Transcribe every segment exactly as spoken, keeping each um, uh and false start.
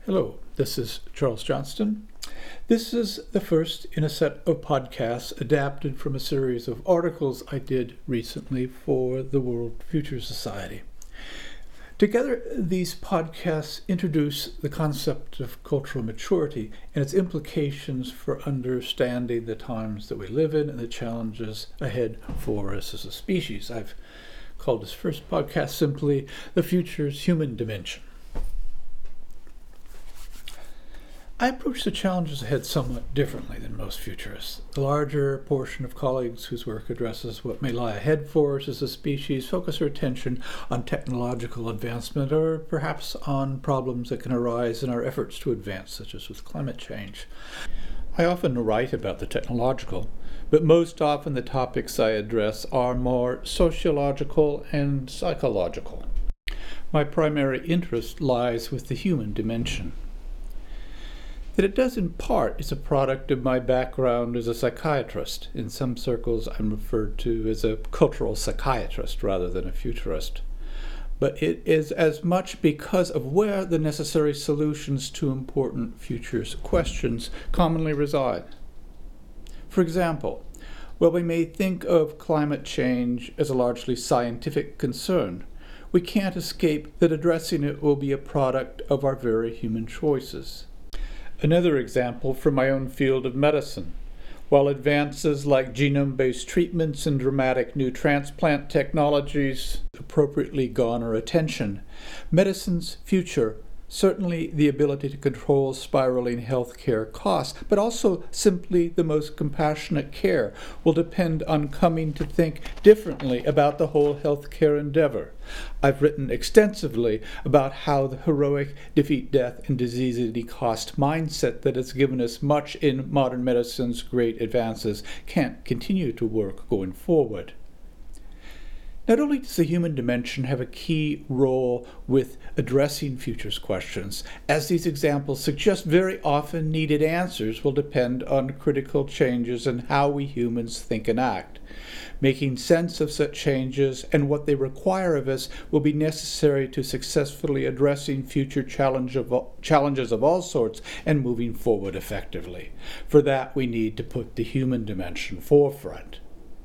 Hello, this is Charles Johnston. This is the first in a set of podcasts adapted from a series of articles I did recently for the World Future Society. Together, these podcasts introduce the concept of cultural maturity and its implications for understanding the times that we live in and the challenges ahead for us as a species. I've called this first podcast simply The Future's Human Dimension. I approach the challenges ahead somewhat differently than most futurists. The larger portion of colleagues whose work addresses what may lie ahead for us as a species focus their attention on technological advancement or perhaps on problems that can arise in our efforts to advance, such as with climate change. I often write about the technological, but most often the topics I address are more sociological and psychological. My primary interest lies with the human dimension. That it does in part is a product of my background as a psychiatrist. In some circles, I'm referred to as a cultural psychiatrist rather than a futurist. But it is as much because of where the necessary solutions to important futures questions commonly reside. For example, while we may think of climate change as a largely scientific concern, we can't escape that addressing it will be a product of our very human choices. Another example from my own field of medicine. While advances like genome-based treatments and dramatic new transplant technologies appropriately garner attention, medicine's future, certainly the ability to control spiraling healthcare costs, but also simply the most compassionate care, will depend on coming to think differently about the whole healthcare endeavor. I've written extensively about how the heroic defeat death and disease at any cost mindset that has given us much in modern medicine's great advances can't continue to work going forward. Not only does the human dimension have a key role with addressing futures questions, as these examples suggest, very often needed answers will depend on critical changes in how we humans think and act. Making sense of such changes and what they require of us will be necessary to successfully addressing future challenge of all, challenges of all sorts and moving forward effectively. For that, we need to put the human dimension forefront.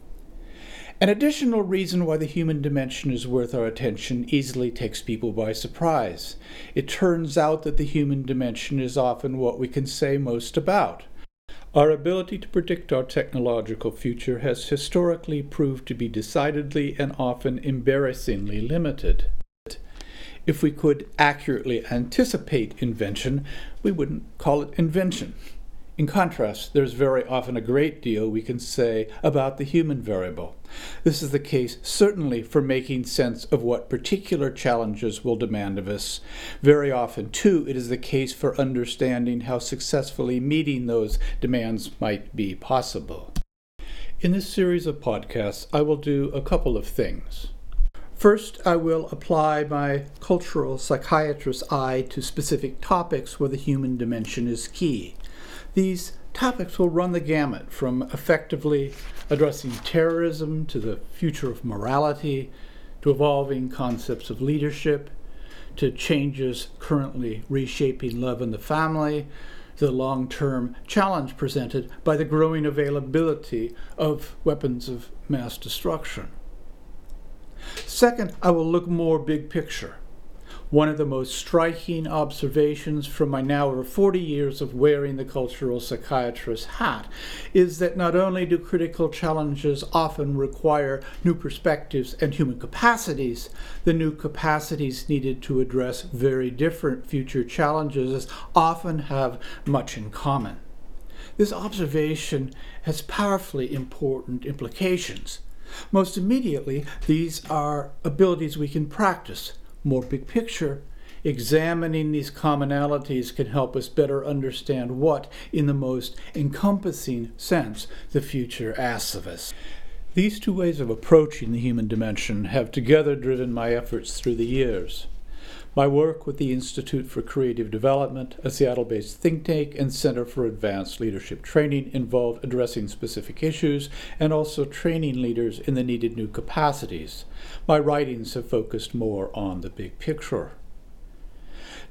An additional reason why the human dimension is worth our attention easily takes people by surprise. It turns out that the human dimension is often what we can say most about. Our ability to predict our technological future has historically proved to be decidedly and often embarrassingly limited. If we could accurately anticipate invention, we wouldn't call it invention. In contrast, there's very often a great deal we can say about the human variable. This is the case certainly for making sense of what particular challenges will demand of us. Very often, too, it is the case for understanding how successfully meeting those demands might be possible. In this series of podcasts, I will do a couple of things. First, I will apply my cultural psychiatrist's eye to specific topics where the human dimension is key. These topics will run the gamut from effectively addressing terrorism to the future of morality, to evolving concepts of leadership, to changes currently reshaping love in the family, to the long-term challenge presented by the growing availability of weapons of mass destruction. Second, I will look more big picture. One of the most striking observations from my now over forty years of wearing the cultural psychiatrist's hat is that not only do critical challenges often require new perspectives and human capacities, the new capacities needed to address very different future challenges often have much in common. This observation has powerfully important implications. Most immediately, these are abilities we can practice. More big picture, examining these commonalities can help us better understand what, in the most encompassing sense, the future asks of us. These two ways of approaching the human dimension have together driven my efforts through the years. My work with the Institute for Creative Development, a Seattle-based think tank and Center for Advanced Leadership Training, involved addressing specific issues and also training leaders in the needed new capacities. My writings have focused more on the big picture.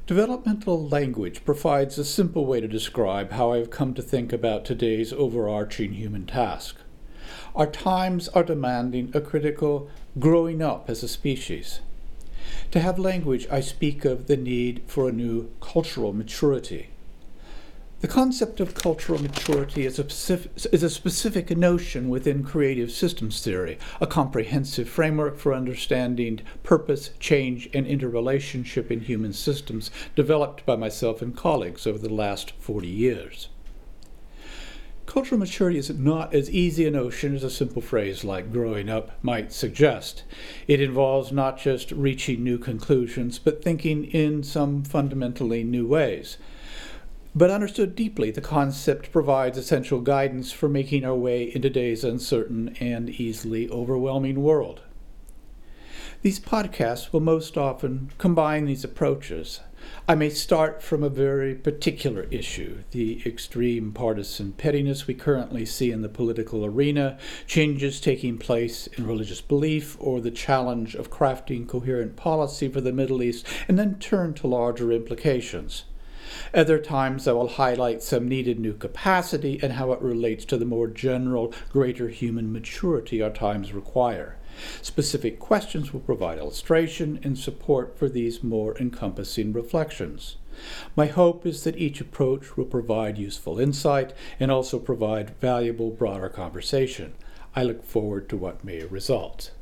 Developmental language provides a simple way to describe how I've come to think about today's overarching human task. Our times are demanding a critical growing up as a species. To have language, I speak of the need for a new cultural maturity. The concept of cultural maturity is a, specific, is a specific notion within creative systems theory, a comprehensive framework for understanding purpose, change, and interrelationship in human systems developed by myself and colleagues over the last forty years. Cultural maturity is not as easy a notion as a simple phrase like growing up might suggest. It involves not just reaching new conclusions, but thinking in some fundamentally new ways. But understood deeply, the concept provides essential guidance for making our way in today's uncertain and easily overwhelming world. These podcasts will most often combine these approaches. I may start from a very particular issue, the extreme partisan pettiness we currently see in the political arena, changes taking place in religious belief, or the challenge of crafting coherent policy for the Middle East, and then turn to larger implications. Other times I will highlight some needed new capacity and how it relates to the more general, greater human maturity our times require. Specific questions will provide illustration and support for these more encompassing reflections. My hope is that each approach will provide useful insight and also provide valuable broader conversation. I look forward to what may result.